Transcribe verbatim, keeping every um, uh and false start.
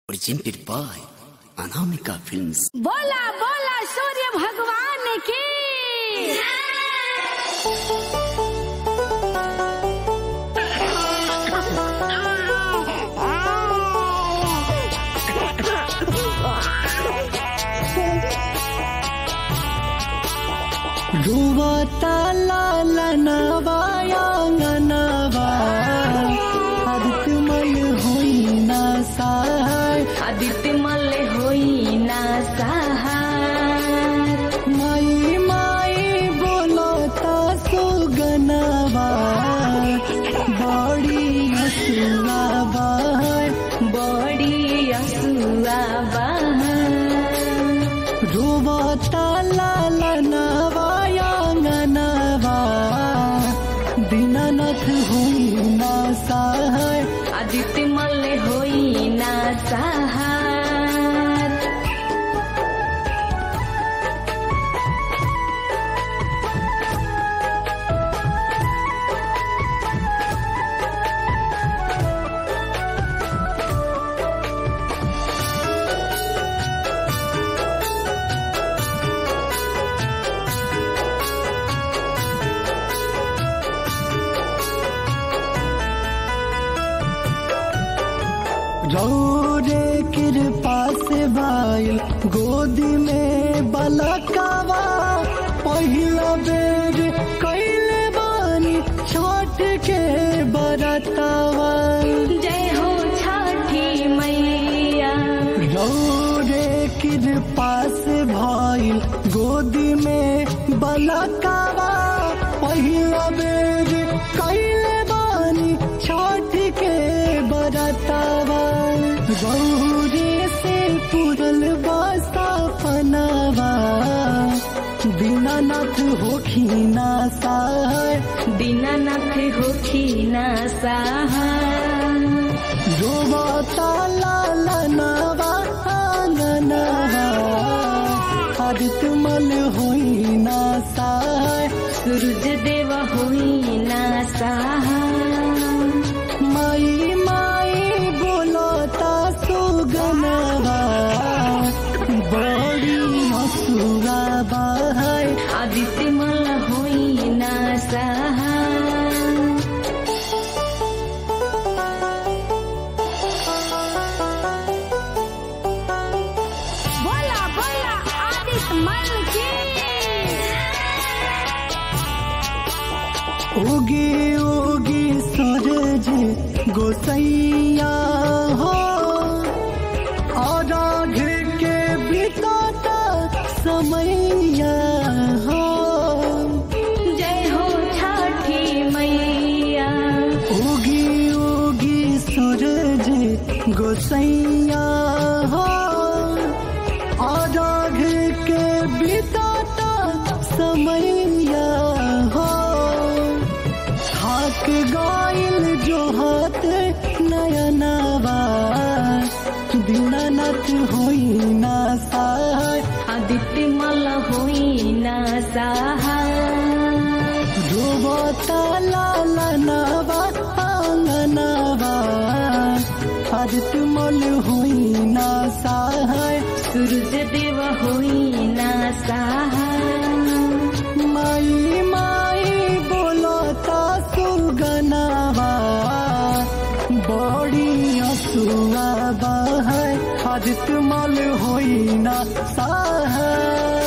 presented by Anamika Films. बोला बोला सूर्य भगवान की रुवता लालनवा यांगनवा आदित्यमल होई ना सहाय आदित्यमल होई ना सहाय माई माई बोलता सुगनवा बड़ी असुआ बहाय बड़ी असुआ बहाय रुवता लालनवा दीनानाथ होई ना सहाय आदित्यमल होई ना सहाय रौरे कृपा से भाई गोदी में बलकावा पहिला बेर कैले बानी छठ के बरतावा जय हो छठी मैया रौरे कृपा से भाई गोदी में बलकावा पहिला बेर कैले बानी छठ के बरतावा गौरी से पुरल बासा पनावा दीनानाथ होखी ना सहाय दीनानाथ होखी ना सहाय रोवता लालनवा आंगनवा आदित्यमल होई ना सहाय सूरज देव होई ना सहाय माई माई बोलता सुगनवा बड़ी हसुआ बहाय आदित्यमल होई ना सहाय बोला बोला आदित्यमल की उगी उगी सूरज गोसैया हो और आगे के बिताता समैया हो जय हो छठी मैया उगी उगी सूरज गोसैया हो और आगे के बिताता समैया हो हाथ गाइल जो हाथ नयनवा दीनानाथ होई ना सहाय आदित्यमल होई ना सहाय रुवता लालनवा आंगनवा आदित्यमल होई ना सहाय सूरज देव होई ना सहाय माई माई बोलता सुगनवा बड़ी असुआ बहाय आदित्यमल होई ना सहाय।